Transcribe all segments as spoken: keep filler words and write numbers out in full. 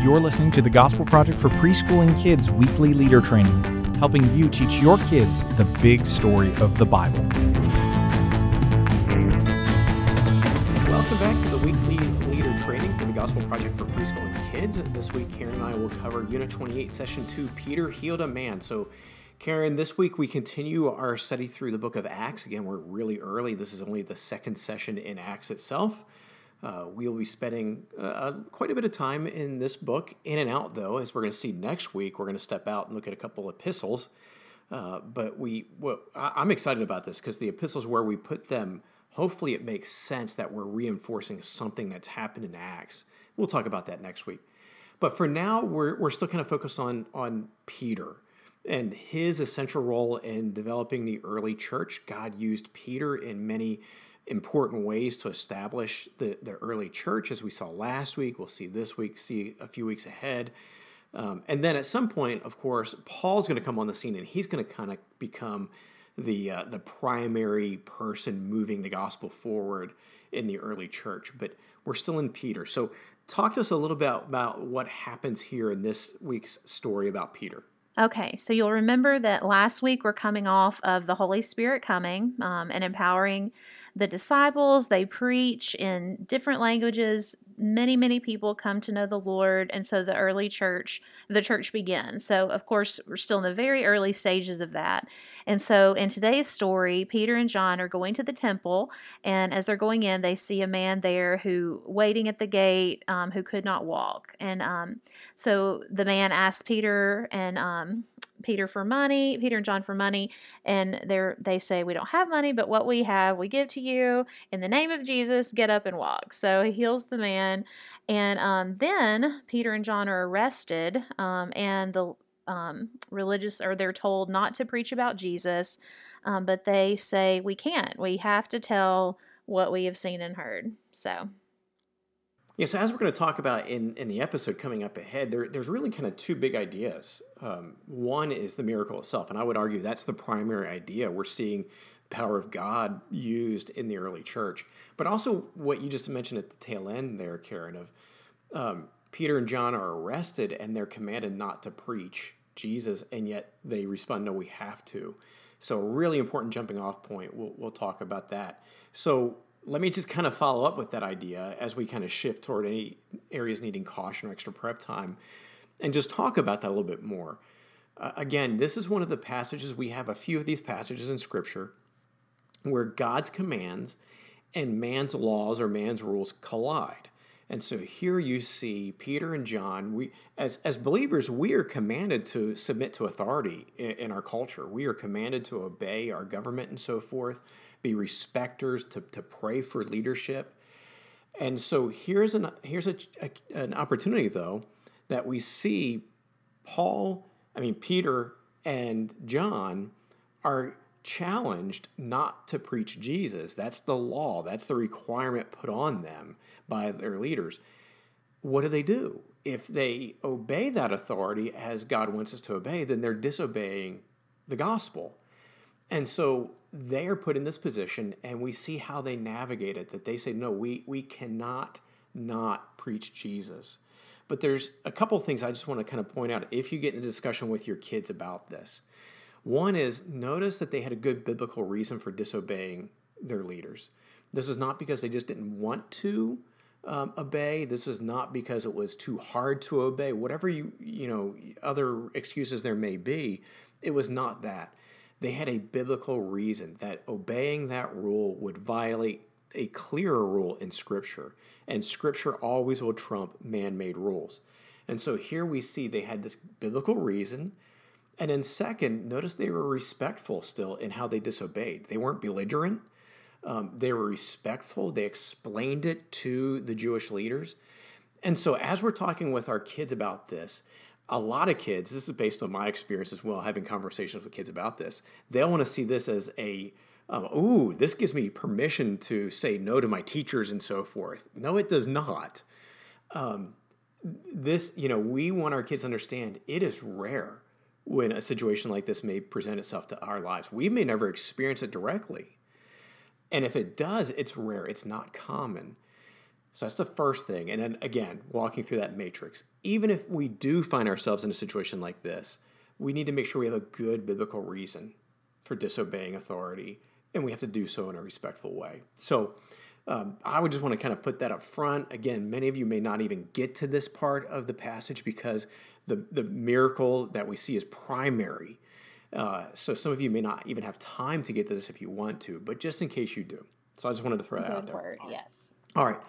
You're listening to the Gospel Project for Preschool and Kids weekly leader training, helping you teach your kids the big story of the Bible. Welcome back to the weekly leader training for the Gospel Project for Preschool and Kids. This week, Karen and I will cover Unit twenty-eight, Session two, Peter Healed a Man. So, Karen, this week we continue our study through the book of Acts. Again, we're really early. This is only the second session in Acts itself. Uh, we'll be spending uh, quite a bit of time in this book, in and out, though. As we're going to see next week, we're going to step out and look at a couple epistles. Uh, but we, well, I, I'm excited about this because the epistles, where we put them, hopefully it makes sense that we're reinforcing something that's happened in Acts. We'll talk about that next week. But for now, we're we're still kind of focused on, on Peter and his essential role in developing the early church. God used Peter in many important ways to establish the, the early church, as we saw last week. We'll see this week, see a few weeks ahead. Um, and then at some point, of course, Paul's going to come on the scene, and he's going to kind of become the uh, the primary person moving the gospel forward in the early church. But we're still in Peter. So talk to us a little bit about, about what happens here in this week's story about Peter. Okay, so you'll remember that last week we're coming off of the Holy Spirit coming um, and empowering the disciples. They preach in different languages. Many, many people come to know the Lord, and so the early church, the church begins. So, of course, we're still in the very early stages of that. And so in today's story, Peter and John are going to the temple, and as they're going in, they see a man there who, waiting at the gate, um, who could not walk. And um, so the man asked Peter and um, Peter for money, Peter and John for money, and they they say, we don't have money, but what we have, we give to you. In the name of Jesus, get up and walk. So he heals the man, and um, then Peter and John are arrested, um, and the um, religious, or they're told not to preach about Jesus, um, but they say, we can't. We have to tell what we have seen and heard. So... Yeah, so as we're going to talk about in, in the episode coming up ahead, there, there's really kind of two big ideas. Um, one is the miracle itself, and I would argue that's the primary idea. We're seeing the power of God used in the early church. But also what you just mentioned at the tail end there, Karen, of um, Peter and John are arrested and they're commanded not to preach Jesus, and yet they respond, no, we have to. So a really important jumping off point. We'll, we'll talk about that. So let me just kind of follow up with that idea as we kind of shift toward any areas needing caution or extra prep time, and just talk about that a little bit more. Uh, again, this is one of the passages, we have a few of these passages in Scripture where God's commands and man's laws or man's rules collide. And so here you see Peter and John, we as, as believers, we are commanded to submit to authority in, in our culture. We are commanded to obey our government and so forth, be respecters, to, to pray for leadership. And so here's an here's a, a, an opportunity, though, that we see Paul, I mean, Peter and John are challenged not to preach Jesus. That's the law. That's the requirement put on them by their leaders. What do they do? If they obey that authority as God wants us to obey, then they're disobeying the gospel. And so they are put in this position, and we see how they navigate it, that they say, no, we, we cannot not preach Jesus. But there's a couple of things I just want to kind of point out if you get in a discussion with your kids about this. One is, notice that they had a good biblical reason for disobeying their leaders. This is not because they just didn't want to um, obey. This was not because it was too hard to obey. Whatever you, you know, other excuses there may be, it was not that. They had a biblical reason that obeying that rule would violate a clearer rule in Scripture. And Scripture always will trump man-made rules. And so here we see they had this biblical reason. And then second, notice they were respectful still in how they disobeyed. They weren't belligerent. Um, they were respectful. They explained it to the Jewish leaders. And so as we're talking with our kids about this, a lot of kids, this is based on my experience as well, having conversations with kids about this, they'll want to see this as a, um, ooh, this gives me permission to say no to my teachers and so forth. No, it does not. Um, this, you know, we want our kids to understand it is rare when a situation like this may present itself to our lives. We may never experience it directly. And if it does, it's rare. It's not common. So that's the first thing. And then again, walking through that matrix. Even if we do find ourselves in a situation like this, we need to make sure we have a good biblical reason for disobeying authority, and we have to do so in a respectful way. So um, I would just want to kind of put that up front. Again, many of you may not even get to this part of the passage because the, the miracle that we see is primary. Uh, so some of you may not even have time to get to this if you want to, but just in case you do. So I just wanted to throw that Good out there. word, yes. All right.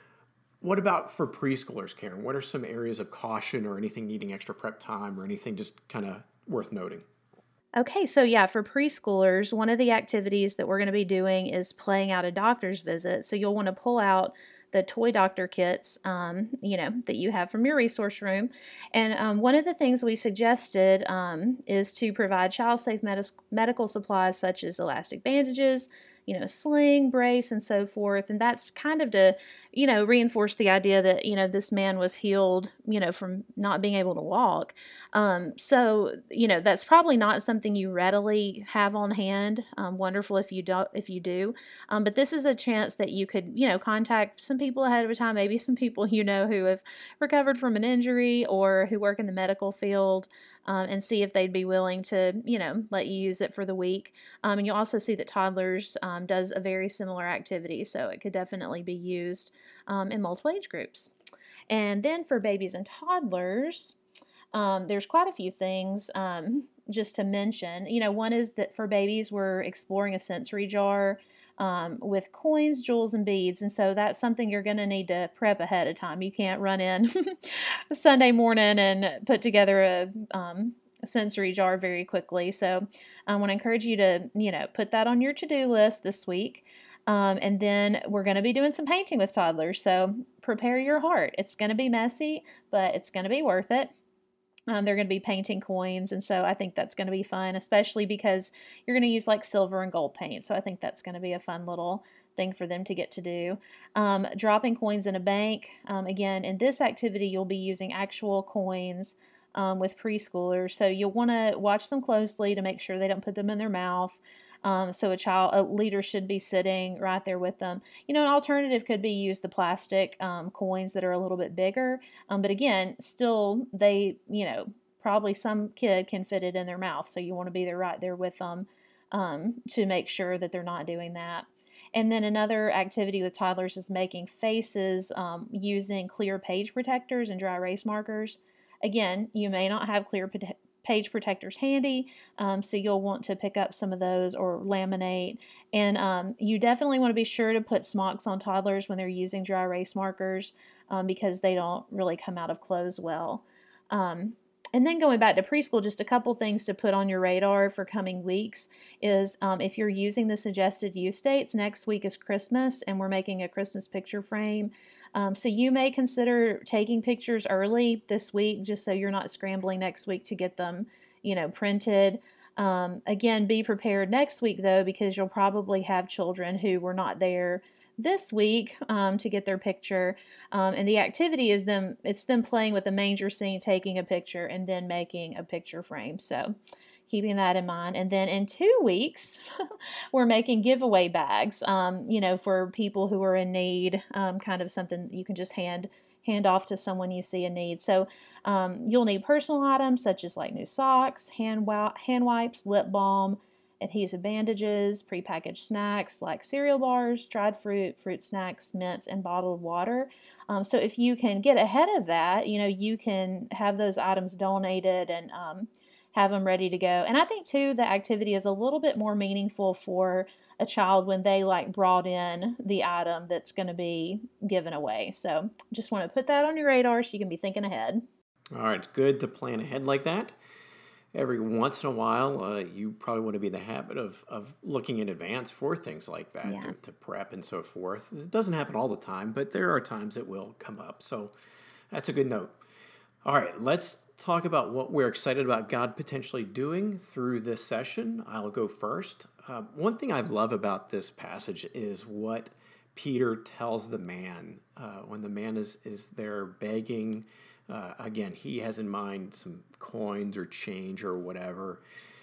What about for preschoolers, Karen? What are some areas of caution or anything needing extra prep time or anything just kind of worth noting? Okay, so yeah, for preschoolers, one of the activities that we're going to be doing is playing out a doctor's visit. So you'll want to pull out the toy doctor kits, um, you know, that you have from your resource room. And um, one of the things we suggested um, is to provide child-safe med- medical supplies such as elastic bandages, you know, sling, brace, and so forth. And that's kind of to, you know, reinforce the idea that, you know, this man was healed, you know, from not being able to walk. Um, so, you know, that's probably not something you readily have on hand. Um, wonderful if you do, if you do. Um, but this is a chance that you could, you know, contact some people ahead of time, maybe some people you know who have recovered from an injury or who work in the medical field. Um, and see if they'd be willing to, you know, let you use it for the week. Um, and you'll also see that Toddlers um, does a very similar activity, so it could definitely be used um, in multiple age groups. And then for babies and toddlers, um, there's quite a few things um, just to mention. You know, one is that for babies, we're exploring a sensory jar Um, with coins, jewels, and beads. And so that's something you're going to need to prep ahead of time. You can't run in Sunday morning and put together a, um, a sensory jar very quickly. So I want to encourage you to, you know, put that on your to-do list this week. Um, and then we're going to be doing some painting with toddlers. So prepare your heart. It's going to be messy, but it's going to be worth it. Um, they're going to be painting coins, and so I think that's going to be fun, especially because you're going to use like silver and gold paint. So I think that's going to be a fun little thing for them to get to do. Um, dropping coins in a bank. Um, again, in this activity, you'll be using actual coins um, with preschoolers, so you'll want to watch them closely to make sure they don't put them in their mouth. Um, so a child, a leader should be sitting right there with them. You know, an alternative could be use the plastic um, coins that are a little bit bigger. Um, but again, still they, you know, probably some kid can fit it in their mouth. So you want to be there right there with them um, to make sure that they're not doing that. And then another activity with toddlers is making faces um, using clear page protectors and dry erase markers. Again, you may not have clear page page protectors handy, um, so you'll want to pick up some of those or laminate. And um, you definitely want to be sure to put smocks on toddlers when they're using dry erase markers um, because they don't really come out of clothes well. Um, and then going back to preschool, just a couple things to put on your radar for coming weeks is um, if you're using the suggested use dates, next week is Christmas and we're making a Christmas picture frame. Um, so you may consider taking pictures early this week just so you're not scrambling next week to get them, you know, printed. Um, again, be prepared next week, though, because you'll probably have children who were not there this week um, to get their picture. Um, and the activity is them, it's them playing with the manger scene, taking a picture, and then making a picture frame. So keeping that in mind. And then in two weeks, we're making giveaway bags, um, you know, for people who are in need, um, kind of something you can just hand hand off to someone you see in need. So um, you'll need personal items such as like new socks, hand, wa- hand wipes, lip balm, adhesive bandages, prepackaged snacks like cereal bars, dried fruit, fruit snacks, mints, and bottled water. Um, so if you can get ahead of that, you know, you can have those items donated and um, have them ready to go. And I think, too, the activity is a little bit more meaningful for a child when they, like, brought in the item that's going to be given away. So just want to put that on your radar so you can be thinking ahead. All right, it's good to plan ahead like that. Every once in a while, uh, you probably want to be in the habit of, of looking in advance for things like that, Yeah. to, to prep and so forth. It doesn't happen all the time, but there are times it will come up. So that's a good note. All right, let's talk about what we're excited about God potentially doing through this session. I'll go first. Um, one thing I love about this passage is what Peter tells the man uh, when the man is, is there begging. Uh, again, he has in mind some coins or change or whatever.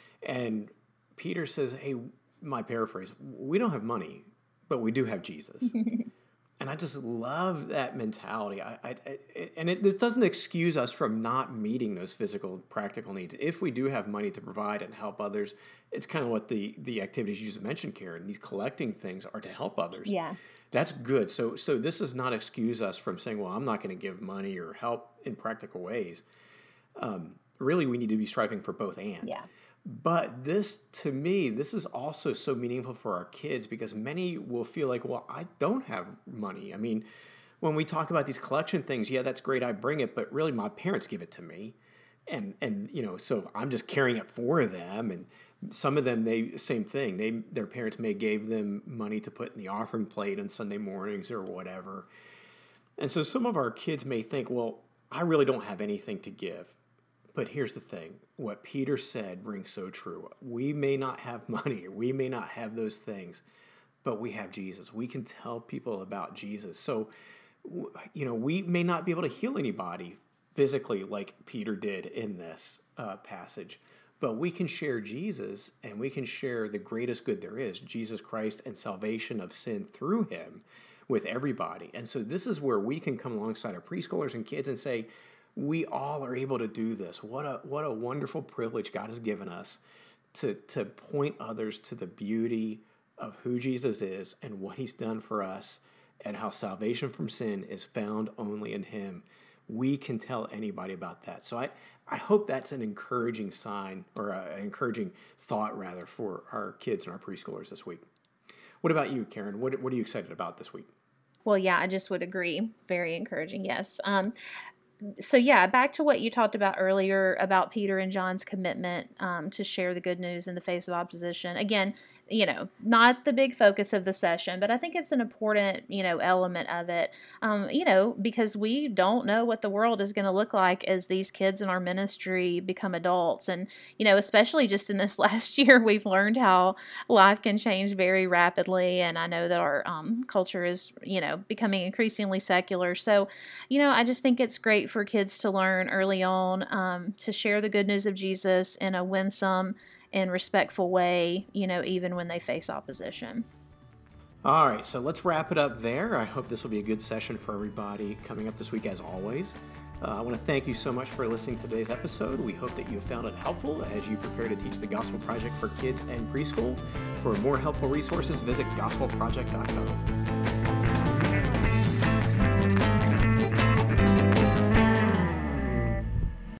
And Peter says, hey, my paraphrase, we don't have money, but we do have Jesus. And I just love that mentality. I, I, I and it, this doesn't excuse us from not meeting those physical, practical needs. If we do have money to provide and help others, it's kind of what the the activities you just mentioned, Karen. These collecting things are to help others. Yeah, that's good. So so this does not excuse us from saying, well, I'm not going to give money or help in practical ways. Um, really, we need to be striving for both and. Yeah. But this, to me, this is also so meaningful for our kids because many will feel like, well, I don't have money. I mean, when we talk about these collection things, yeah, that's great, I bring it, but really my parents give it to me. And, and you know, so I'm just carrying it for them. And some of them, they same thing. They Their parents may gave them money to put in the offering plate on Sunday mornings or whatever. And so some of our kids may think, well, I really don't have anything to give. But here's the thing. What Peter said rings so true. We may not have money, or we may not have those things, but we have Jesus. We can tell people about Jesus. So, you know, we may not be able to heal anybody physically like Peter did in this uh, passage, but we can share Jesus and we can share the greatest good there is, Jesus Christ and salvation of sin through him with everybody. And so this is where we can come alongside our preschoolers and kids and say, we all are able to do this. What a what a wonderful privilege God has given us to, to point others to the beauty of who Jesus is and what he's done for us and how salvation from sin is found only in him. We can tell anybody about that. So I, I hope that's an encouraging sign or an encouraging thought, rather, for our kids and our preschoolers this week. What about you, Karen? What, what are you excited about this week? Well, yeah, I just would agree. Very encouraging, yes. Um, So yeah, back to what you talked about earlier about Peter and John's commitment um, to share the good news in the face of opposition. Again, you know, not the big focus of the session, but I think it's an important, you know, element of it, um, you know, because we don't know what the world is going to look like as these kids in our ministry become adults. And, you know, especially just in this last year, we've learned how life can change very rapidly. And I know that our um, culture is, you know, becoming increasingly secular. So, you know, I just think it's great for kids to learn early on um, to share the good news of Jesus in a winsome and respectful way, you know, even when they face opposition. All right, so let's wrap it up there. I hope this will be a good session for everybody coming up this week, as always. Uh, I want to thank you so much for listening to today's episode. We hope that you have found it helpful as you prepare to teach the Gospel Project for kids and preschool. For more helpful resources, visit gospel project dot com.